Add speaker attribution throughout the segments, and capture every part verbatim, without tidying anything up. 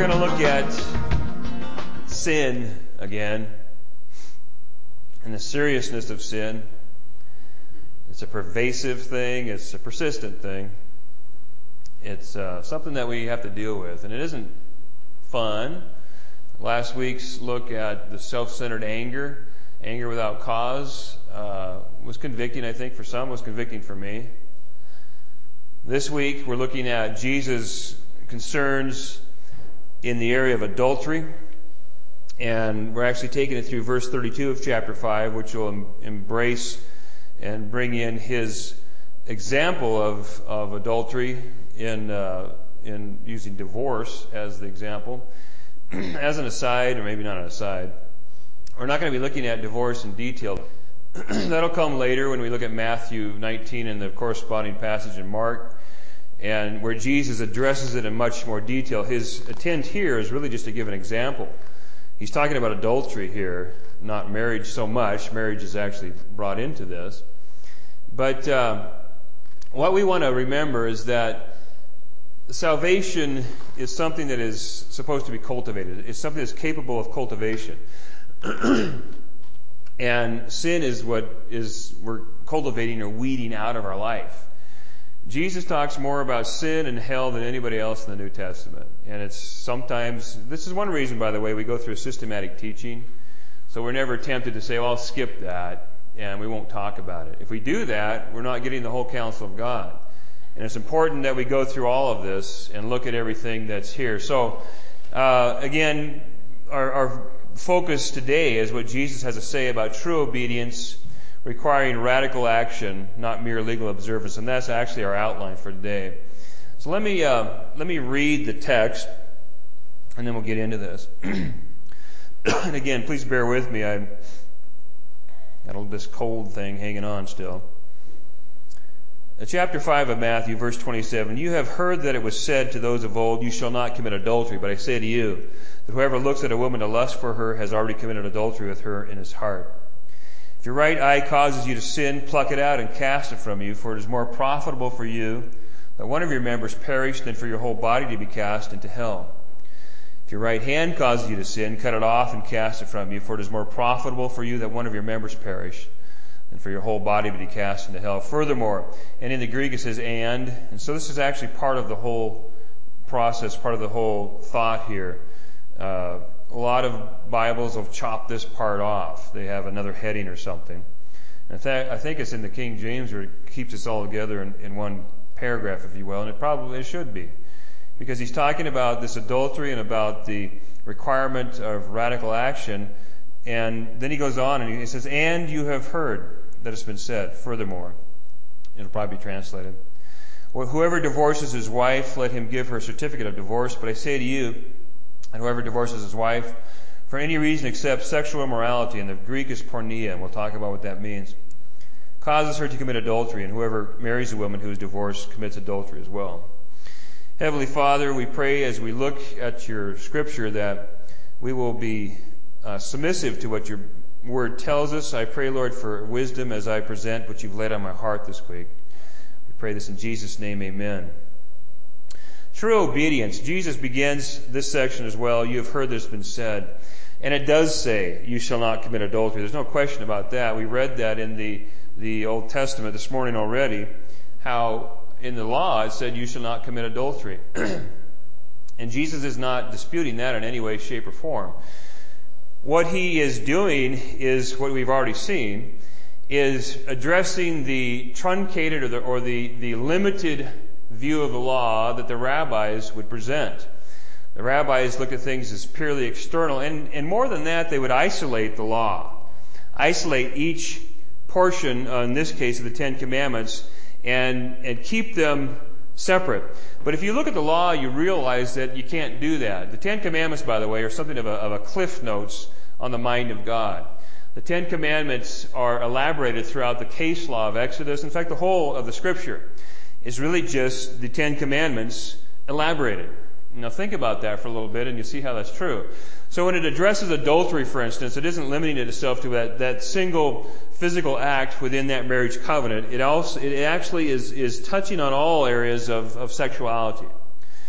Speaker 1: going to look at sin again and the seriousness of sin. It's a pervasive thing. It's a persistent thing. It's uh, something that we have to deal with, and it isn't fun. Last week's look at the self-centered anger, anger without cause, uh, was convicting, I think, for some, was convicting for me. This week, we're looking at Jesus' concerns in the area of adultery, and we're actually taking it through verse thirty-two of chapter five, which will em- embrace and bring in his example of, of adultery in, uh, in using divorce as the example. As an aside, or maybe not an aside, we're not going to be looking at divorce in detail. That'll come later when we look at Matthew nineteen and the corresponding passage in Mark, and where Jesus addresses it in much more detail. His intent here is really just to give an example. He's talking about adultery here, not marriage so much. Marriage is actually brought into this. But uh, what we want to remember is that salvation is something that is supposed to be cultivated. It's something that's capable of cultivation. And sin is what is we're cultivating or weeding out of our life. Jesus talks more about sin and hell than anybody else in the New Testament. And it's sometimes, this is one reason, by the way, we go through a systematic teaching. So we're never tempted to say, well, I'll skip that and we won't talk about it. If we do that, we're not getting the whole counsel of God. And it's important that we go through all of this and look at everything that's here. So, uh, again, our, our focus today is what Jesus has to say about true obedience requiring radical action, not mere legal observance. And that's actually our outline for today. So let me, uh, let me read the text and then we'll get into this. And again, please bear with me. I got this cold thing hanging on still. Chapter five of Matthew, verse twenty-seven. You have heard that it was said to those of old, you shall not commit adultery. But I say to you, that whoever looks at a woman to lust for her has already committed adultery with her in his heart. If your right eye causes you to sin, pluck it out and cast it from you, for it is more profitable for you that one of your members perish than for your whole body to be cast into hell. If your right hand causes you to sin, cut it off and cast it from you, for it is more profitable for you that one of your members perish and for your whole body to be cast into hell. Furthermore, and in the Greek it says and, and so this is actually part of the whole process, part of the whole thought here. Uh, a lot of Bibles will chop this part off. They have another heading or something. And in fact, I think it's in the King James where it keeps us all together in, in one paragraph, if you will, and it probably should be. Because he's talking about this adultery and about the requirement of radical action. And then he goes on and he says, and you have heard that it's been said, furthermore. It'll probably be translated. Well, whoever divorces his wife, let him give her a certificate of divorce. But I say to you, and whoever divorces his wife for any reason except sexual immorality, and the Greek is porneia, and we'll talk about what that means, causes her to commit adultery, and whoever marries a woman who is divorced commits adultery as well. Heavenly Father, we pray as we look at your scripture that we will be uh, submissive to what your word tells us. I pray, Lord, for wisdom as I present what you've laid on my heart this week. We pray this in Jesus' name, amen. True obedience. Jesus begins this section as well. You have heard this been said. And it does say, you shall not commit adultery. There's no question about that. We read that in the, the Old Testament this morning already, how in the law it said you shall not commit adultery. And Jesus is not disputing that in any way, shape, or form. What he is doing is what we've already seen, is addressing the truncated or the, or the, the limited view of the law that the rabbis would present. The rabbis look at things as purely external, and, and more than that, they would isolate the law, isolate each portion, uh, in this case of the Ten Commandments, and, and keep them separate. But if you look at the law, you realize that you can't do that. The Ten Commandments, by the way, are something of a, of a cliff notes on the mind of God. The Ten Commandments are elaborated throughout the case law of Exodus. In fact, the whole of the Scripture is really just the Ten Commandments elaborated. Now think about that for a little bit and you'll see how that's true. So when it addresses adultery, for instance, it isn't limiting itself to that, that single physical act within that marriage covenant. It also, it actually is, is touching on all areas of, of sexuality.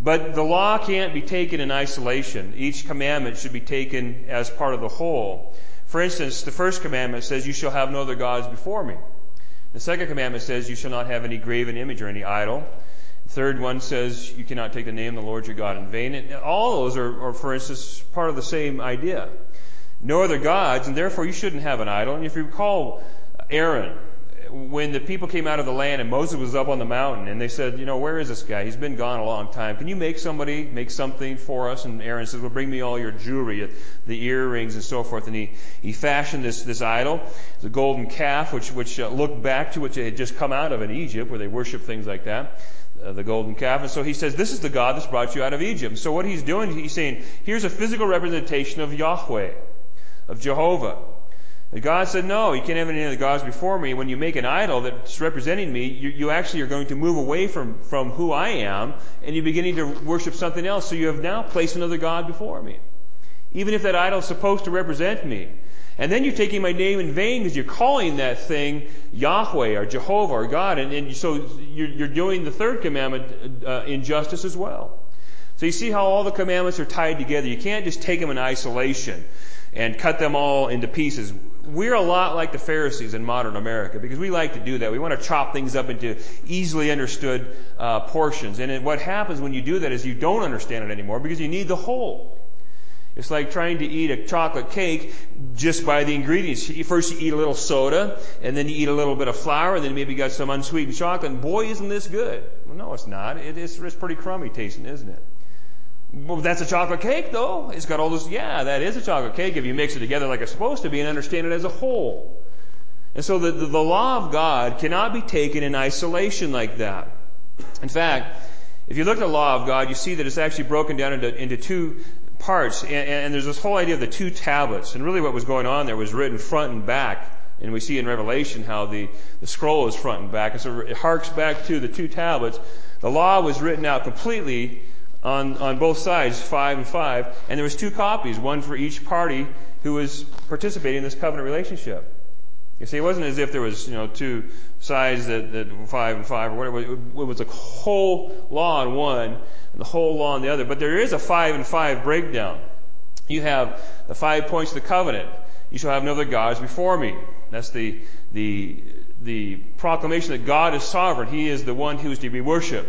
Speaker 1: But the law can't be taken in isolation. Each commandment should be taken as part of the whole. For instance, the first commandment says, you shall have no other gods before me. The second commandment says, you shall not have any graven image or any idol. The third one says, you cannot take the name of the Lord your God in vain. And all those are, are, for instance, part of the same idea. No other gods, and therefore you shouldn't have an idol. And if you recall Aaron, when the people came out of the land and Moses was up on the mountain and they said, you know, where is this guy? He's been gone a long time. Can you make somebody, make something for us? And Aaron says, well, bring me all your jewelry, the earrings and so forth. And he, he fashioned this, this idol, the golden calf, which, which uh, looked back to what they had just come out of in Egypt, where they worship things like that. Uh, the golden calf. And so he says, this is the God that's brought you out of Egypt. So what he's doing, he's saying, here's a physical representation of Yahweh, of Jehovah. And God said, no, you can't have any other gods before me. When you make an idol that's representing me, you, you actually are going to move away from, from who I am, and you're beginning to worship something else. So you have now placed another God before me. Even if that idol is supposed to represent me. And then you're taking my name in vain because you're calling that thing Yahweh or Jehovah or God. And, and so you're, you're doing the third commandment uh, injustice as well. So you see how all the commandments are tied together. You can't just take them in isolation and cut them all into pieces. We're a lot like the Pharisees in modern America because we like to do that. We want to chop things up into easily understood uh, portions. And it, what happens when you do that is you don't understand it anymore because you need the whole. It's like trying to eat a chocolate cake just by the ingredients. First you eat a little soda, and then you eat a little bit of flour, and then maybe you got some unsweetened chocolate, and boy, isn't this good. Well, no, it's not. It is, it's pretty crummy tasting, isn't it? Well, that's a chocolate cake, though. It's got all this, yeah, that is a chocolate cake if you mix it together like it's supposed to be and understand it as a whole. And so the, the, the law of God cannot be taken in isolation like that. In fact, if you look at the law of God, you see that it's actually broken down into, into two parts. And, and there's this whole idea of the two tablets. And really what was going on there was written front and back. And we see in Revelation how the, the scroll is front and back. And so it harks back to the two tablets. The law was written out completely on, on both sides, five and five. And there was two copies, one for each party who was participating in this covenant relationship. You see, it wasn't as if there was, you know, two sides that, that five and five or whatever. It was a whole law on one and the whole law on the other. But there is a five and five breakdown. You have the five points of the covenant. You shall have no other gods before me. That's the, the, the proclamation that God is sovereign. He is the one who is to be worshipped.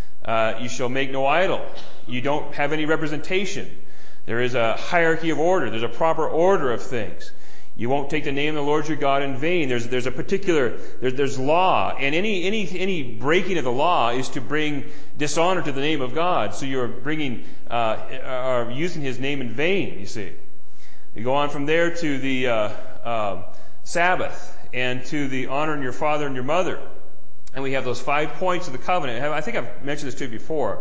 Speaker 1: Uh, you shall make no idol. You don't have any representation. There is a hierarchy of order. There's a proper order of things. You won't take the name of the Lord your God in vain. There's, there's a particular, there's, there's law. And any, any, any breaking of the law is to bring dishonor to the name of God. So you're bringing, uh, are using His name in vain, you see. You go on from there to the, uh, uh, Sabbath and to the honoring your father and your mother. And we have those five points of the covenant. I think I've mentioned this to you before.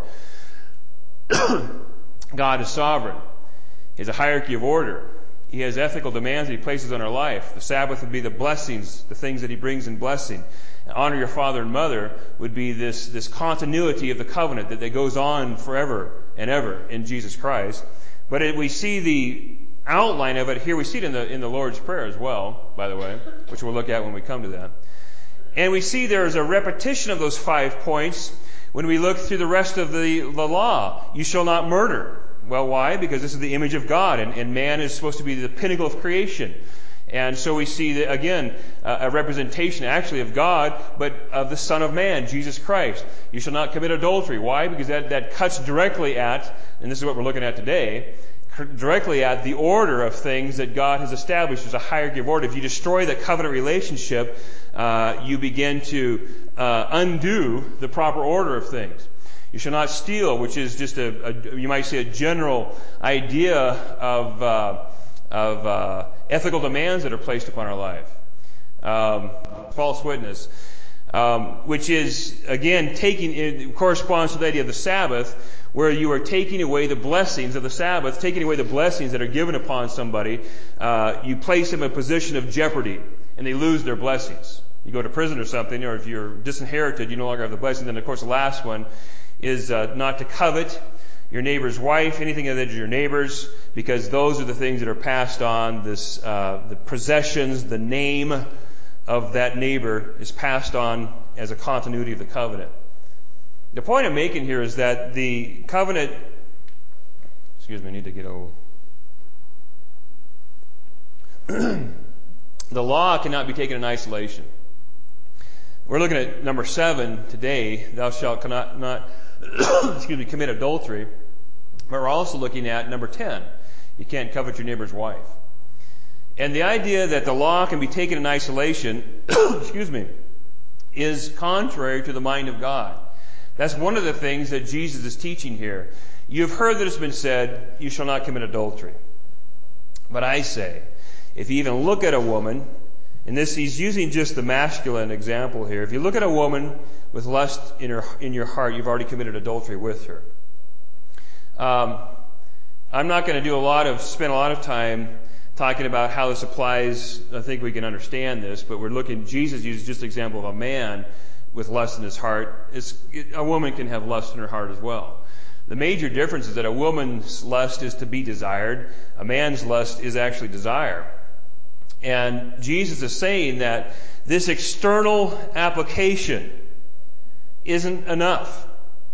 Speaker 1: God is sovereign. He has a hierarchy of order. He has ethical demands that He places on our life. The Sabbath would be the blessings, the things that He brings in blessing. And honor your father and mother would be this, this continuity of the covenant that, that goes on forever and ever in Jesus Christ. But it, we see the outline of it here. We see it in the, in the Lord's Prayer as well, by the way, which we'll look at when we come to that. And we see there is a repetition of those five points when we look through the rest of the, the law. You shall not murder. Well, why? Because this is the image of God, and, and man is supposed to be the pinnacle of creation. And so we see, that, again, uh, a representation actually of God, but of the Son of Man, Jesus Christ. You shall not commit adultery. Why? Because that, that cuts directly at, and this is what we're looking at today, directly at the order of things that God has established. There's a hierarchy of order. If you destroy the covenant relationship, uh, you begin to uh, undo the proper order of things. You shall not steal, which is just a, a you might say, a general idea of uh, of uh, ethical demands that are placed upon our life. Um, false witness, um, which is again taking it corresponds to the idea of the Sabbath, where you are taking away the blessings of the Sabbath, taking away the blessings that are given upon somebody. Uh, you place them in a position of jeopardy, and they lose their blessings. You go to prison or something, or if you're disinherited, you no longer have the blessing. Then, of course, the last one is uh, not to covet your neighbor's wife, anything that is your neighbor's, because those are the things that are passed on. This, uh, the possessions, the name of that neighbor is passed on as a continuity of the covenant. The point I'm making here is that the covenant, excuse me, I need to get a, the law cannot be taken in isolation. We're looking at number seven today, thou shalt cannot, not, excuse me, commit adultery. But we're also looking at number ten, you can't covet your neighbor's wife. And the idea that the law can be taken in isolation, excuse me, is contrary to the mind of God. That's one of the things that Jesus is teaching here. You've heard that it's been said, you shall not commit adultery. But I say, if you even look at a woman, and this, he's using just the masculine example here. If you look at a woman with lust in her, in your heart, you've already committed adultery with her. Um, I'm not going to do a lot of, spend a lot of time talking about how this applies. I think we can understand this, but we're looking, Jesus uses just the example of a man with lust in his heart. It's, it, a woman can have lust in her heart as well. The major difference is that a woman's lust is to be desired. A man's lust is actually desire. And Jesus is saying that this external application isn't enough.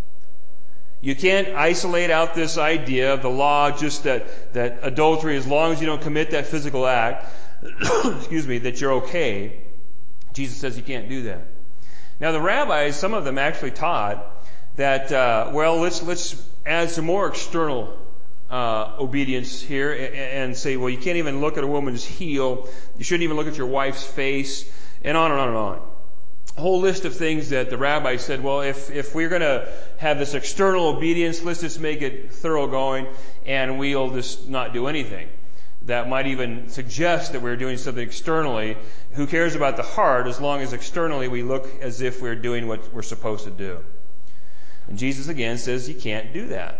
Speaker 1: You can't isolate out this idea of the law, just that, that adultery, as long as you don't commit that physical act, excuse me, that you're okay. Jesus says you can't do that. Now the rabbis, some of them actually taught that, uh, well, let's, let's add some more external uh, obedience here and, and say, well, you can't even look at a woman's heel. You shouldn't even look at your wife's face, and on and on and on. A whole list of things that the rabbis said, well, if, if we're going to have this external obedience, let's just make it thoroughgoing and we'll just not do anything. That might even suggest that we're doing something externally. Who cares about the heart as long as externally we look as if we're doing what we're supposed to do? And Jesus again says you can't do that.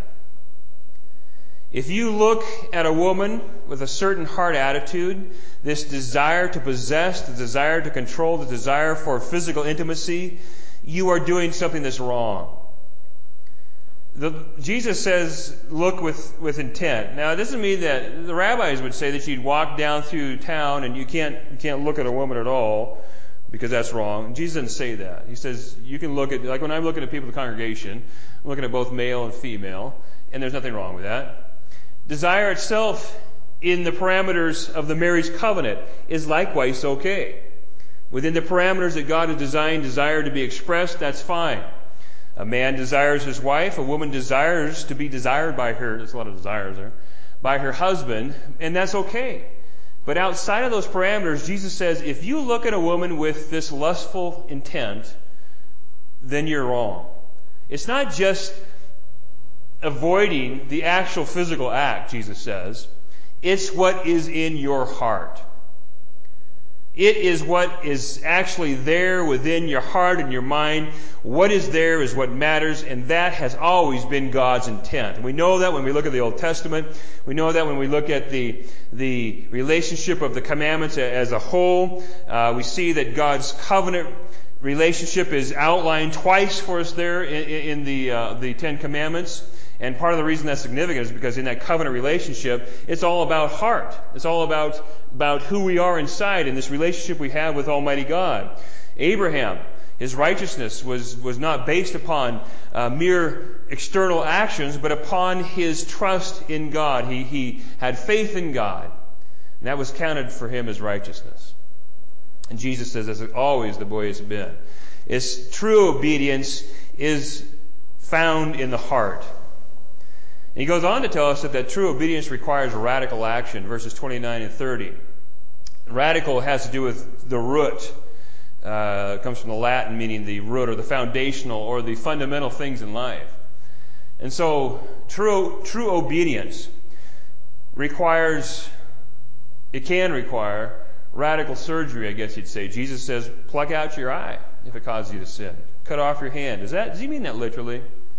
Speaker 1: If you look at a woman with a certain heart attitude, this desire to possess, the desire to control, the desire for physical intimacy, you are doing something that's wrong. The, Jesus says, look with, with intent. Now, it doesn't mean that the rabbis would say that you'd walk down through town and you can't, you can't look at a woman at all, because that's wrong. Jesus didn't say that. He says you can look at, like when I'm looking at people in the congregation, I'm looking at both male and female, and there's nothing wrong with that. Desire itself in the parameters of the marriage covenant is likewise okay. Within the parameters that God has designed desire to be expressed, that's fine. A man desires his wife, a woman desires to be desired by her, there's a lot of desires there, by her husband, and that's okay. But outside of those parameters, Jesus says, if you look at a woman with this lustful intent, then you're wrong. It's not just avoiding the actual physical act, Jesus says. It's what is in your heart. It is what is actually there within your heart and your mind. What is there is what matters, and that has always been God's intent. And we know that when we look at the Old Testament. We know that when we look at the the relationship of the commandments as a whole. Uh, we see that God's covenant relationship is outlined twice for us there in, in the uh, the Ten Commandments. And part of the reason that's significant is because in that covenant relationship, it's all about heart. It's all about, about who we are inside and this relationship we have with Almighty God. Abraham, his righteousness was, was not based upon uh, mere external actions, but upon his trust in God. He, he had faith in God, and that was counted for him as righteousness. And Jesus says, as always the boy has been. It's true obedience is found in the heart. And he goes on to tell us that, that true obedience requires radical action, verses twenty-nine and thirty. Radical has to do with the root. Uh, it comes from the Latin meaning the root or the foundational or the fundamental things in life. And so true, true obedience requires, it can require radical surgery, I guess you'd say. Jesus says, pluck out your eye if it causes you to sin. Cut off your hand. Does that, does he mean that literally?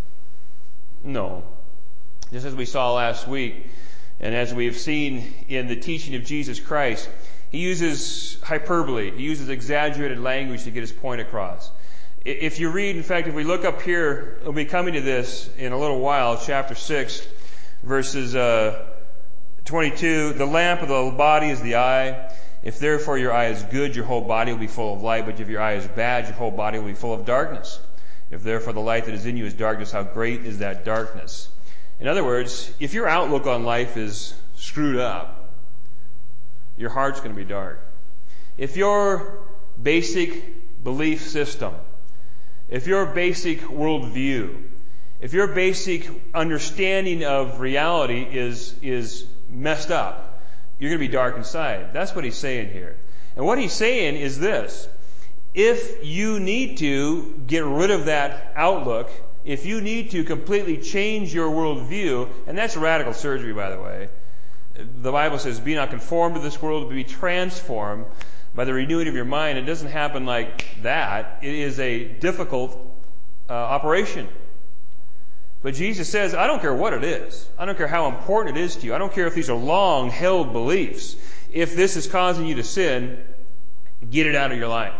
Speaker 1: No. Just as we saw last week, and as we've seen in the teaching of Jesus Christ, he uses hyperbole. He uses exaggerated language to get his point across. If you read, in fact, if we look up here, we'll be coming to this in a little while, chapter six, verses uh, twenty-two. The lamp of the body is the eye. If therefore your eye is good, your whole body will be full of light. But if your eye is bad, your whole body will be full of darkness. If therefore the light that is in you is darkness, how great is that darkness? In other words, if your outlook on life is screwed up, your heart's going to be dark. If your basic belief system, if your basic worldview, if your basic understanding of reality is, is messed up, you're going to be dark inside. That's what he's saying here. And what he's saying is this: if you need to get rid of that outlook, if you need to completely change your worldview, and that's radical surgery, by the way. The Bible says, be not conformed to this world, but be transformed by the renewing of your mind. It doesn't happen like that. It is a difficult uh, operation. But Jesus says, I don't care what it is. I don't care how important it is to you. I don't care if these are long-held beliefs. If this is causing you to sin, get it out of your life.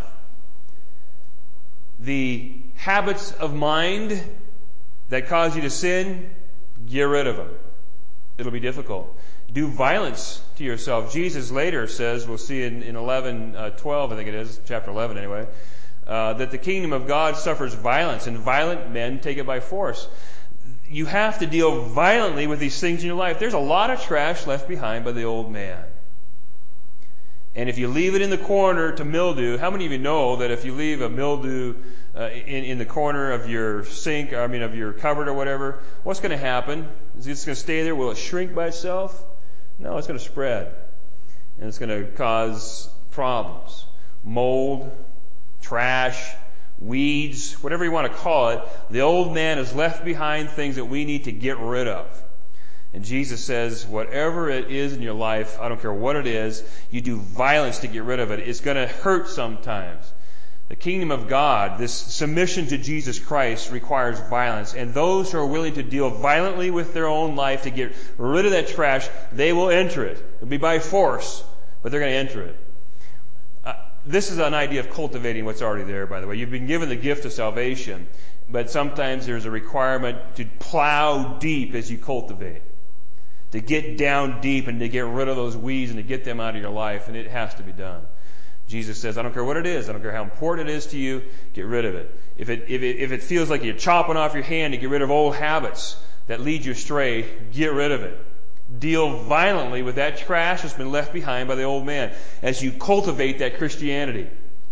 Speaker 1: The habits of mind that cause you to sin, get rid of them. It'll be difficult. Do violence to yourself. Jesus later says, we'll see in, in eleven, uh, twelve, I think it is, chapter eleven anyway, uh, that the kingdom of God suffers violence, and violent men take it by force. You have to deal violently with these things in your life. There's a lot of trash left behind by the old man. And if you leave it in the corner to mildew, how many of you know that if you leave a mildew uh, in, in the corner of your sink, I mean of your cupboard or whatever, what's going to happen? Is it just going to stay there? Will it shrink by itself? No, it's going to spread. And it's going to cause problems. Mold, trash, weeds, whatever you want to call it. The old man has left behind things that we need to get rid of. And Jesus says, whatever it is in your life, I don't care what it is, you do violence to get rid of it. It's going to hurt sometimes. The kingdom of God, this submission to Jesus Christ, requires violence. And those who are willing to deal violently with their own life to get rid of that trash, they will enter it. It'll be by force, but they're going to enter it. Uh, this is an idea of cultivating what's already there, by the way. You've been given the gift of salvation, but sometimes there's a requirement to plow deep as you cultivate. To get down deep and to get rid of those weeds and to get them out of your life, and it has to be done. Jesus says, I don't care what it is. I don't care how important it is to you. Get rid of it. If it, if it, if it feels like you're chopping off your hand to get rid of old habits that lead you astray, get rid of it. Deal violently with that trash that's been left behind by the old man as you cultivate that Christianity.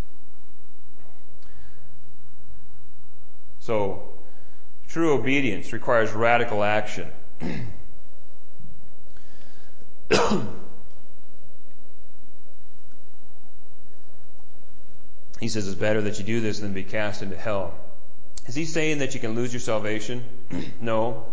Speaker 1: So, true obedience requires radical action. He says it's better that you do this than be cast into hell. Is he saying that you can lose your salvation? No.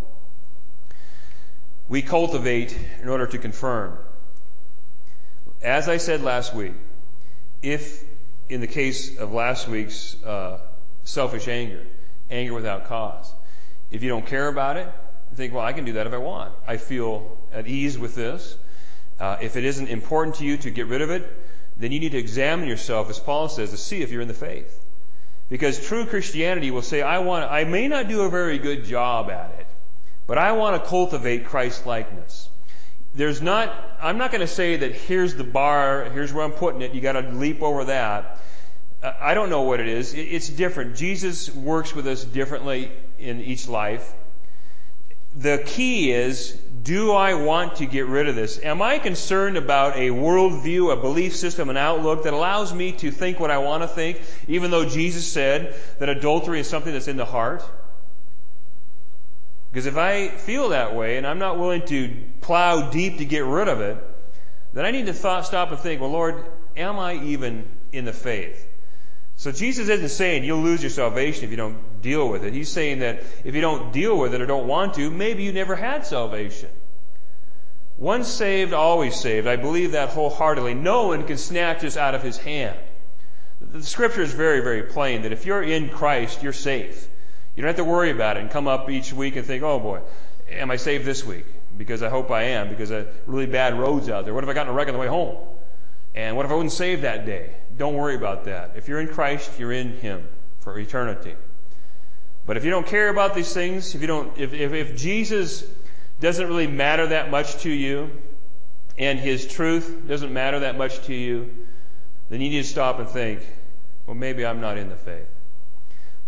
Speaker 1: We cultivate in order to confirm. As I said last week, if in the case of last week's uh, selfish anger, anger without cause, if you don't care about it, you think, well, I can do that if I want. I feel at ease with this. Uh, if it isn't important to you to get rid of it, then you need to examine yourself, as Paul says, to see if you're in the faith. Because true Christianity will say, I want, I may not do a very good job at it, but I want to cultivate Christ-likeness. There's not, I'm not going to say that here's the bar, here's where I'm putting it, you got to leap over that. Uh, I don't know what it is. It, it's different. Jesus works with us differently in each life. The key is, do I want to get rid of this? Am I concerned about a worldview, a belief system, an outlook that allows me to think what I want to think, even though Jesus said that adultery is something that's in the heart? Because if I feel that way and I'm not willing to plow deep to get rid of it, then I need to thought, stop and think, well, Lord, am I even in the faith? So Jesus isn't saying you'll lose your salvation if you don't deal with it. He's saying that if you don't deal with it or don't want to, maybe you never had salvation. Once saved, always saved. I believe that wholeheartedly. No one can snatch us out of His hand. The Scripture is very, very plain that if you're in Christ, you're safe. You don't have to worry about it and come up each week and think, oh boy, am I saved this week? Because I hope I am, because of really bad roads out there. What if I got in a wreck on the way home? And what if I wasn't saved that day? Don't worry about that. If you're in Christ, you're in Him for eternity. But if you don't care about these things, if you don't, if, if, if Jesus doesn't really matter that much to you, and His truth doesn't matter that much to you, then you need to stop and think, well, maybe I'm not in the faith.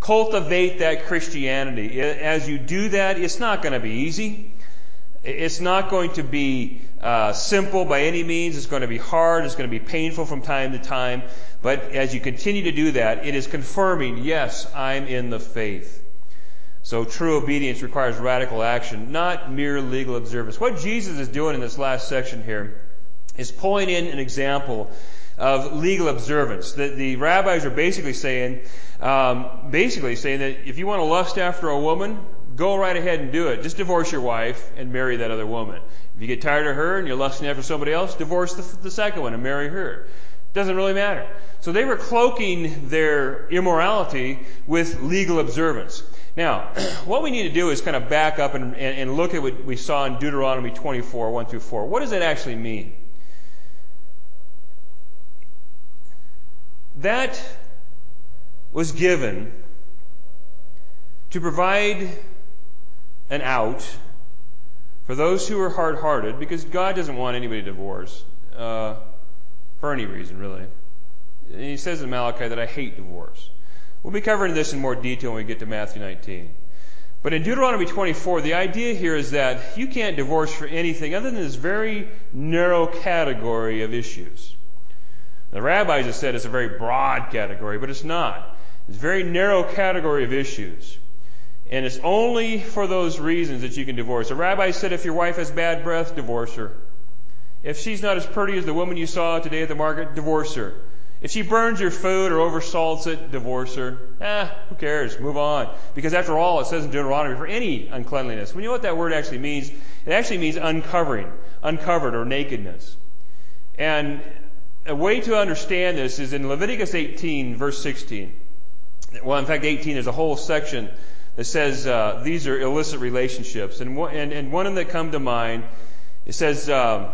Speaker 1: cultivate that Christianity. As you do that, it's not going to be easy. It's not going to be uh, simple by any means. It's going to be hard. It's going to be painful from time to time. But as you continue to do that, it is confirming, yes, I'm in the faith. So true obedience requires radical action, not mere legal observance. What Jesus is doing in this last section here is pulling in an example of legal observance. The, the rabbis are basically saying, um, basically saying that if you want to lust after a woman, go right ahead and do it. Just divorce your wife and marry that other woman. If you get tired of her and you're lusting after somebody else, divorce the, the second one and marry her. Doesn't really matter. So they were cloaking their immorality with legal observance. Now, what we need to do is kind of back up and, and, and look at what we saw in Deuteronomy twenty-four, one through four. What does that actually mean? That was given to provide an out for those who are hard-hearted, because God doesn't want anybody to divorce, uh, for any reason, really. And he says in Malachi that I hate divorce. We'll be covering this in more detail when we get to Matthew nineteen. But in Deuteronomy twenty-four, the idea here is that you can't divorce for anything other than this very narrow category of issues. The rabbis have said it's a very broad category, but it's not. It's a very narrow category of issues. And it's only for those reasons that you can divorce. The rabbi said if your wife has bad breath, divorce her. If she's not as pretty as the woman you saw today at the market, divorce her. If she burns your food or oversalts it, divorce her. Ah, who cares? Move on. Because after all, it says in Deuteronomy, for any uncleanliness. Well, you know what that word actually means? It actually means uncovering, uncovered or nakedness. And a way to understand this is in Leviticus eighteen, verse sixteen. Well, in fact, eighteen, there's a whole section that says uh, these are illicit relationships. And one, and, and one of them that come to mind, it says, um,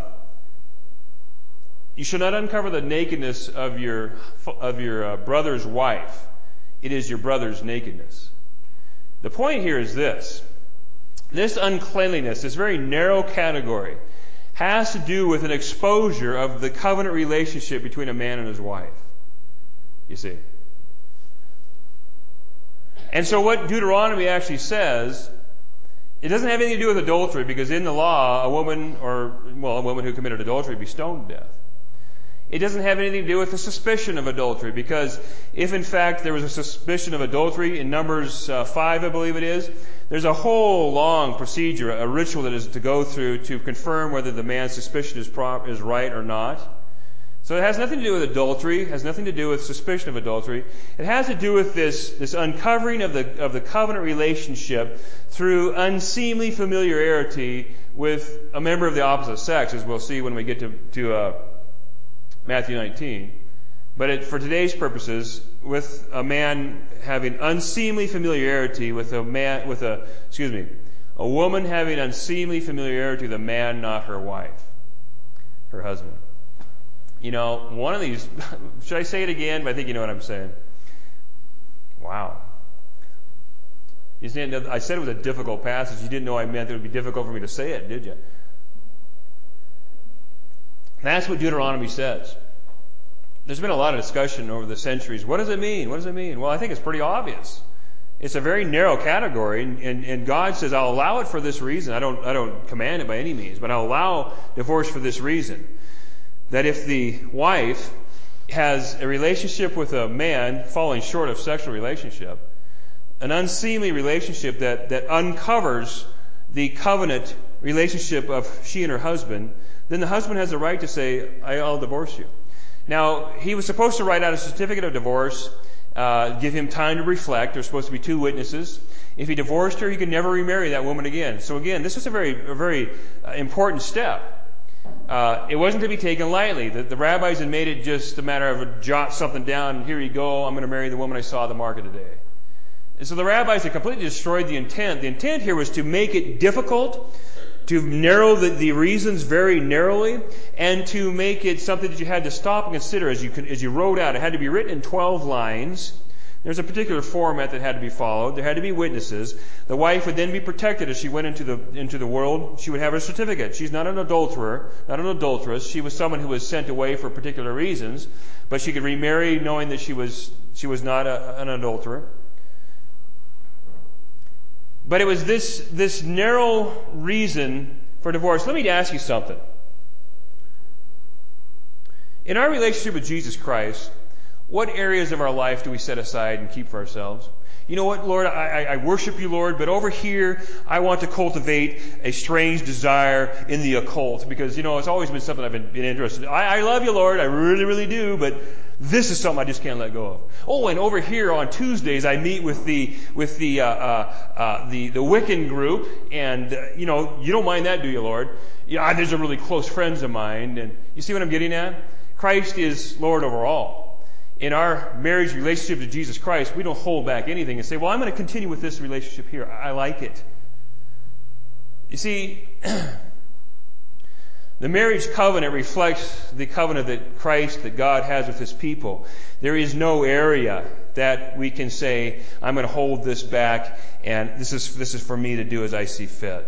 Speaker 1: you shall not uncover the nakedness of your of your uh, brother's wife. It is your brother's nakedness. The point here is this. This uncleanliness, this very narrow category, has to do with an exposure of the covenant relationship between a man and his wife. You see. And so what Deuteronomy actually says, it doesn't have anything to do with adultery, because in the law, a woman or, well, a woman who committed adultery would be stoned to death. It doesn't have anything to do with the suspicion of adultery, because if in fact there was a suspicion of adultery, in Numbers uh, five, I believe it is, there's a whole long procedure, a ritual that is to go through to confirm whether the man's suspicion is, prop, is right or not. So it has nothing to do with adultery, it has nothing to do with suspicion of adultery. It has to do with this, this uncovering of the, of the covenant relationship through unseemly familiarity with a member of the opposite sex, as we'll see when we get to, to uh, Matthew nineteen. But it, for today's purposes, with a man having unseemly familiarity with a man, with a, excuse me, a woman having unseemly familiarity with a man, not her wife, her husband. You know, one of these, should I say it again? But I think you know what I'm saying. Wow. You see, I said it was a difficult passage. You didn't know I meant it would be difficult for me to say it, did you? That's what Deuteronomy says. There's been a lot of discussion over the centuries. What does it mean? What does it mean? Well, I think it's pretty obvious. It's a very narrow category, and, and, and God says, I'll allow it for this reason. I don't, I don't command it by any means, but I'll allow divorce for this reason. That if the wife has a relationship with a man falling short of sexual relationship, an unseemly relationship that, that uncovers the covenant relationship of she and her husband, then the husband has the right to say, I'll divorce you. Now, he was supposed to write out a certificate of divorce, uh, give him time to reflect. There's supposed to be two witnesses. If he divorced her, he could never remarry that woman again. So again, this is a very, a very uh, important step. Uh, it wasn't to be taken lightly. The, the rabbis had made it just a matter of a jot something down, and here you go, I'm going to marry the woman I saw at the market today. And so the rabbis had completely destroyed the intent. The intent here was to make it difficult, to narrow the, the reasons very narrowly, and to make it something that you had to stop and consider as you as you wrote out. It had to be written in twelve lines. There's a particular format that had to be followed. There had to be witnesses. The wife would then be protected as she went into the into the world. She would have her certificate. She's not an adulterer, not an adulteress. She was someone who was sent away for particular reasons, but she could remarry knowing that she was she was not a, an adulterer. But it was this, this narrow reason for divorce. Let me ask you something. In our relationship with Jesus Christ, what areas of our life do we set aside and keep for ourselves? You know what, Lord, I, I worship you, Lord, but over here I want to cultivate a strange desire in the occult because, you know, it's always been something I've been, been interested in. I, I love you, Lord, I really, really do, but this is something I just can't let go of. Oh, and over here on Tuesdays I meet with the with the uh, uh, uh, the the Wiccan group, and uh, you know, you don't mind that, do you, Lord? Yeah, these are really close friends of mine, and you see what I'm getting at? Christ is Lord over all. In our marriage relationship to Jesus Christ, we don't hold back anything and say, well, I'm going to continue with this relationship here. I like it. You see, the marriage covenant reflects the covenant that Christ, that God has with His people. There is no area that we can say, I'm going to hold this back and this is, this is for me to do as I see fit.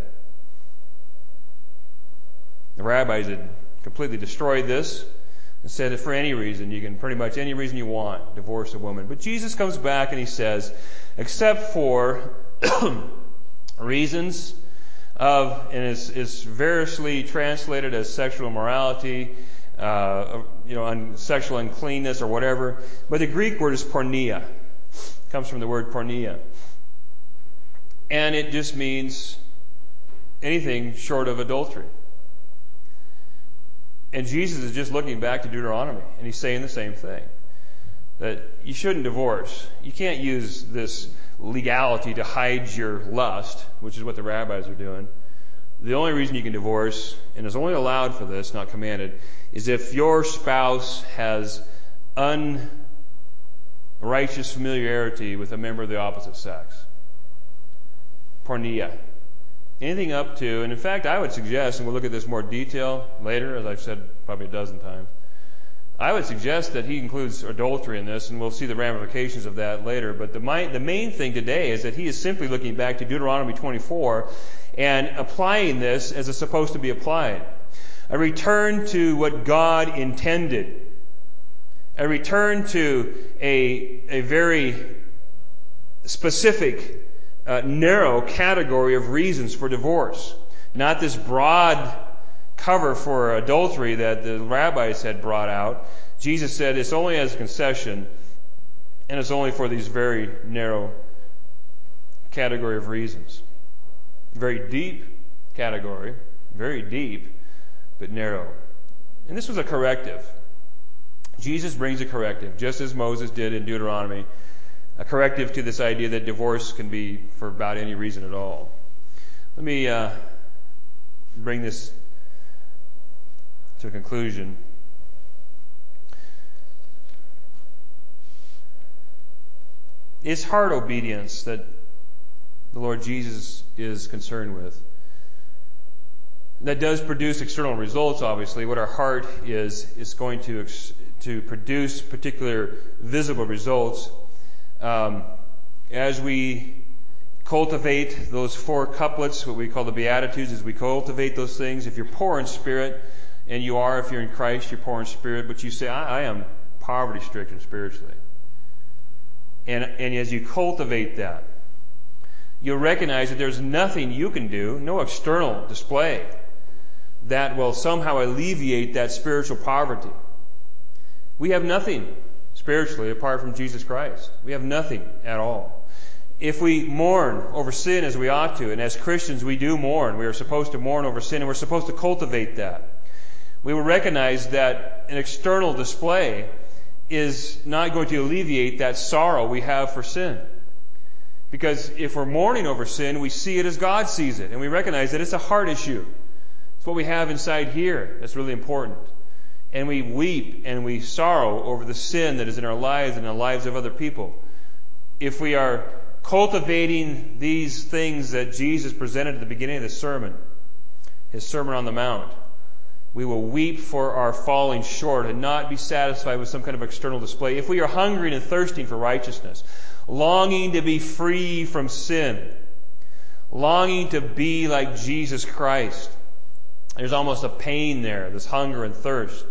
Speaker 1: The rabbis had completely destroyed this and said that for any reason, you can pretty much any reason you want, divorce a woman. But Jesus comes back and He says, except for reasons of, and is, is variously translated as sexual immorality, uh, you know, un, sexual uncleanness or whatever. But the Greek word is porneia. It comes from the word porneia. And it just means anything short of adultery. And Jesus is just looking back to Deuteronomy, and He's saying the same thing. That you shouldn't divorce. You can't use this legality to hide your lust, which is what the rabbis are doing. The only reason you can divorce, and is only allowed for this, not commanded, is if your spouse has unrighteous familiarity with a member of the opposite sex. Porneia. Anything up to, and in fact, I would suggest, and we'll look at this more detail later, as I've said probably a dozen times, I would suggest that he includes adultery in this, and we'll see the ramifications of that later. But the, the main thing today is that he is simply looking back to Deuteronomy twenty-four and applying this as it's supposed to be applied. A return to what God intended. A return to a, a very specific Uh, narrow category of reasons for divorce. Not this broad cover for adultery that the rabbis had brought out. Jesus said it's only as a concession, and it's only for these very narrow category of reasons. Very deep category, very deep, but narrow. And this was a corrective. Jesus brings a corrective, just as Moses did in Deuteronomy. A corrective to this idea that divorce can be for about any reason at all. Let me uh, bring this to a conclusion. It's heart obedience that the Lord Jesus is concerned with. That does produce external results, obviously. What our heart is, is going to, to produce particular visible results. Um, as we cultivate those four couplets, what we call the Beatitudes, as we cultivate those things, if you're poor in spirit, and you are, if you're in Christ, you're poor in spirit, but you say, I, I am poverty-stricken spiritually. And, and as you cultivate that, you'll recognize that there's nothing you can do, no external display, that will somehow alleviate that spiritual poverty. We have nothing spiritually apart from Jesus Christ. We have nothing at all. If we mourn over sin as we ought to, and as Christians we do mourn, we are supposed to mourn over sin, and we're supposed to cultivate that. We will recognize that an external display is not going to alleviate that sorrow we have for sin. Because if we're mourning over sin, we see it as God sees it, and we recognize that it's a heart issue. It's what we have inside here that's really important. And we weep and we sorrow over the sin that is in our lives and in the lives of other people. If we are cultivating these things that Jesus presented at the beginning of the sermon, His Sermon on the Mount, we will weep for our falling short and not be satisfied with some kind of external display. If we are hungering and thirsting for righteousness, longing to be free from sin, longing to be like Jesus Christ, there's almost a pain there, this hunger and thirst.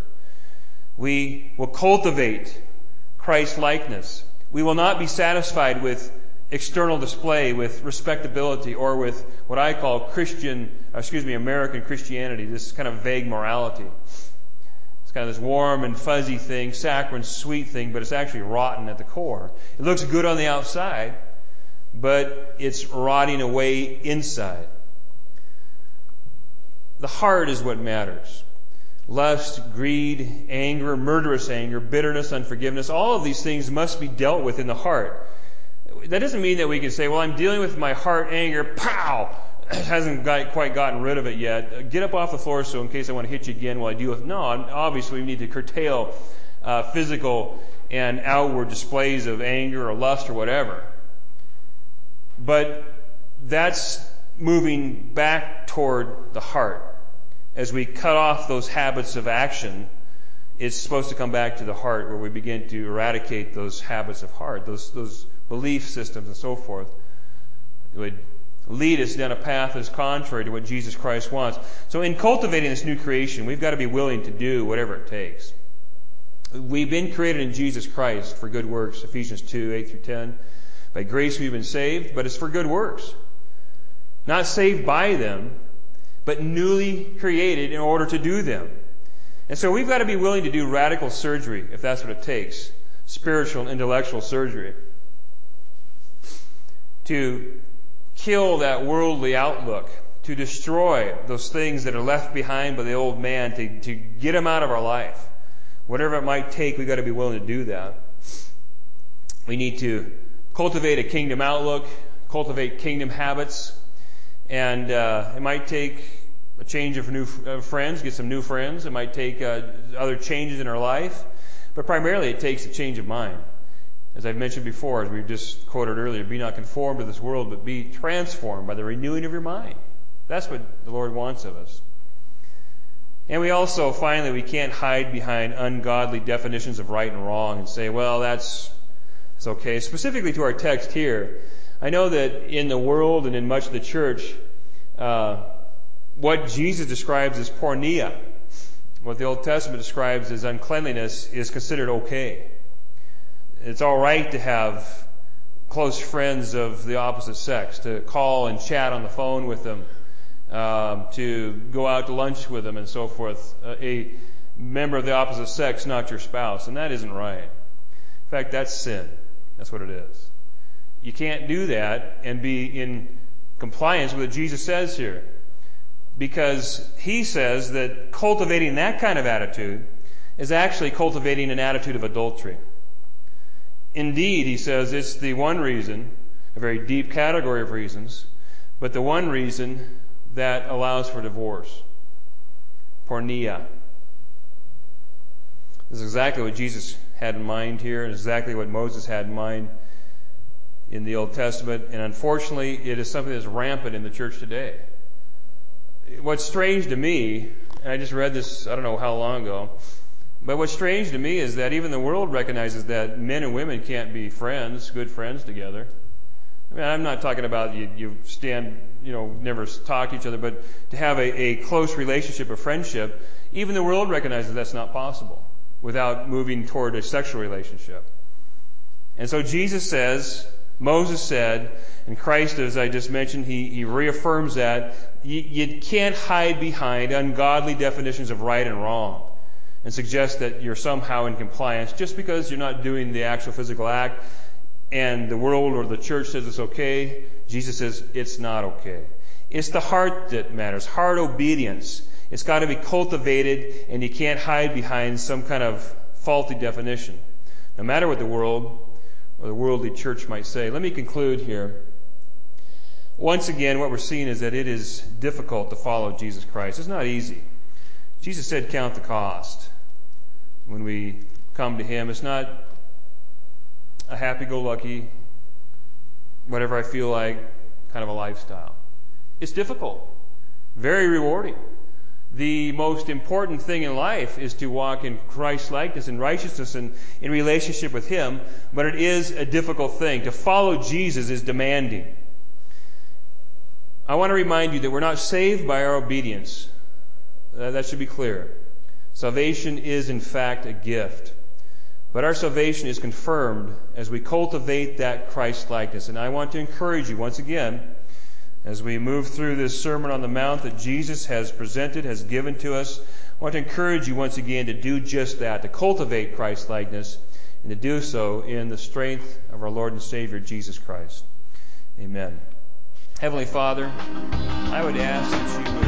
Speaker 1: We will cultivate Christ-likeness. We will not be satisfied with external display, with respectability, or with what I call Christian, excuse me, American Christianity, this kind of vague morality. It's kind of this warm and fuzzy thing, saccharine sweet thing, but it's actually rotten at the core. It looks good on the outside, but it's rotting away inside. The heart is what matters. Lust, greed, anger, murderous anger, bitterness, unforgiveness, all of these things must be dealt with in the heart. That doesn't mean that we can say, well, I'm dealing with my heart anger, pow! Hasn't got, quite gotten rid of it yet. Get up off the floor so in case I want to hit you again while I deal with it. No, obviously we need to curtail uh, physical and outward displays of anger or lust or whatever. But that's moving back toward the heart. As we cut off those habits of action, it's supposed to come back to the heart where we begin to eradicate those habits of heart, those, those belief systems and so forth. It would lead us down a path that's contrary to what Jesus Christ wants. So in cultivating this new creation, we've got to be willing to do whatever it takes. We've been created in Jesus Christ for good works, Ephesians two, eight through ten. By grace we've been saved, but it's for good works. Not saved by them, but newly created in order to do them. And so we've got to be willing to do radical surgery, if that's what it takes. Spiritual and intellectual surgery. To kill that worldly outlook, to destroy those things that are left behind by the old man, to, to get them out of our life. Whatever it might take, we've got to be willing to do that. We need to cultivate a kingdom outlook, cultivate kingdom habits, and uh, it might take a change of new uh, friends, get some new friends. It might take uh, other changes in our life, but primarily it takes a change of mind. As I've mentioned before, as we just quoted earlier, be not conformed to this world, but be transformed by the renewing of your mind. That's what the Lord wants of us. And we also, finally, we can't hide behind ungodly definitions of right and wrong and say, well, that's, that's okay. Specifically to our text here, I know that in the world and in much of the church, uh, what Jesus describes as porneia, what the Old Testament describes as uncleanliness, is considered okay. It's all right to have close friends of the opposite sex, to call and chat on the phone with them, um, to go out to lunch with them and so forth. Uh, a member of the opposite sex, not your spouse, and that isn't right. In fact, that's sin. That's what it is. You can't do that and be in compliance with what Jesus says here, because he says that cultivating that kind of attitude is actually cultivating an attitude of adultery. Indeed, he says, it's the one reason, a very deep category of reasons, but the one reason that allows for divorce. Porneia. This is exactly what Jesus had in mind here, and exactly what Moses had in mind in the Old Testament, and unfortunately, it is something that's rampant in the church today. What's strange to me, and I just read this, I don't know how long ago, but what's strange to me is that even the world recognizes that men and women can't be friends, good friends together. I mean, I'm not talking about you, you stand, you know, never talk to each other, but to have a, a close relationship, a friendship, even the world recognizes that's not possible without moving toward a sexual relationship. And so Jesus says, Moses said, and Christ, as I just mentioned, he, he reaffirms that you, you can't hide behind ungodly definitions of right and wrong and suggest that you're somehow in compliance just because you're not doing the actual physical act and the world or the church says it's okay. Jesus says it's not okay. It's the heart that matters, heart obedience. It's got to be cultivated, and you can't hide behind some kind of faulty definition, no matter what the world or the worldly church might say. Let me conclude here. Once again, what we're seeing is that it is difficult to follow Jesus Christ. It's not easy. Jesus said, count the cost. When we come to Him, it's not a happy-go-lucky, whatever I feel like kind of a lifestyle. It's difficult, very rewarding. The most important thing in life is to walk in Christ-likeness and righteousness and in relationship with Him, but it is a difficult thing. To follow Jesus is demanding. I want to remind you that we're not saved by our obedience. Uh, that should be clear. Salvation is, in fact, a gift. But our salvation is confirmed as we cultivate that Christ-likeness. And I want to encourage you once again, as we move through this Sermon on the Mount that Jesus has presented, has given to us, I want to encourage you once again to do just that, to cultivate Christ-likeness, and to do so in the strength of our Lord and Savior, Jesus Christ. Amen. Heavenly Father, I would ask that you